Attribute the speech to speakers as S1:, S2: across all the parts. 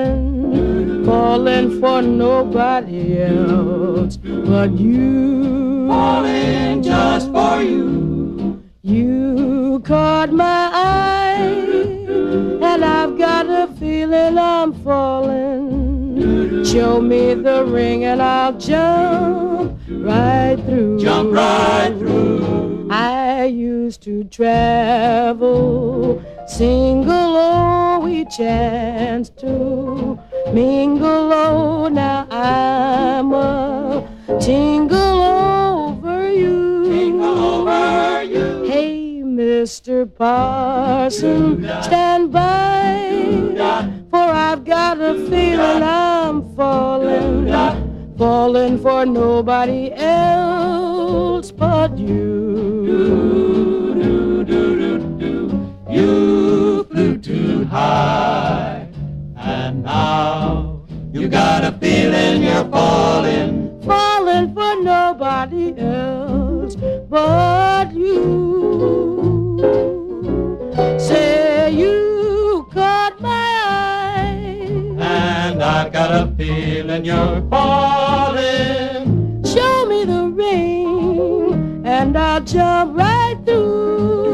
S1: falling, falling for nobody else but you.
S2: Falling just for you.
S1: You caught my eye, and I've got a feeling I'm falling. Show me the ring and I'll jump right through.
S2: Jump right through.
S1: I used to travel single, oh, we chanced to mingle, oh, now I'm a tingle over you.
S2: Tingle over you.
S1: Hey, Mr. Parson, stand by, for I've got a feeling I'm falling, falling for nobody else but you.
S2: You flew too high, and now you got a feeling you're falling,
S1: falling for nobody else but you. Say you caught my eye,
S2: and I've got a feeling you're falling.
S1: show me the ring, and I'll jump right through.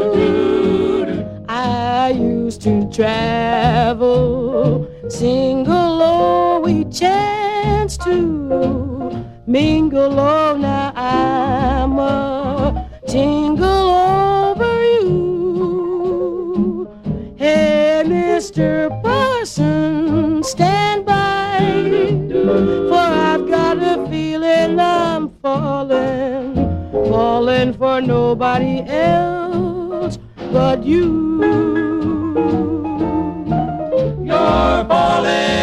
S1: I used to travel single, oh, we chanced to mingle, oh, now I'm a tingle over you. Hey, Mr. Parson, stand by, for I've got a feeling I'm falling, falling for nobody else but you.
S2: You're falling.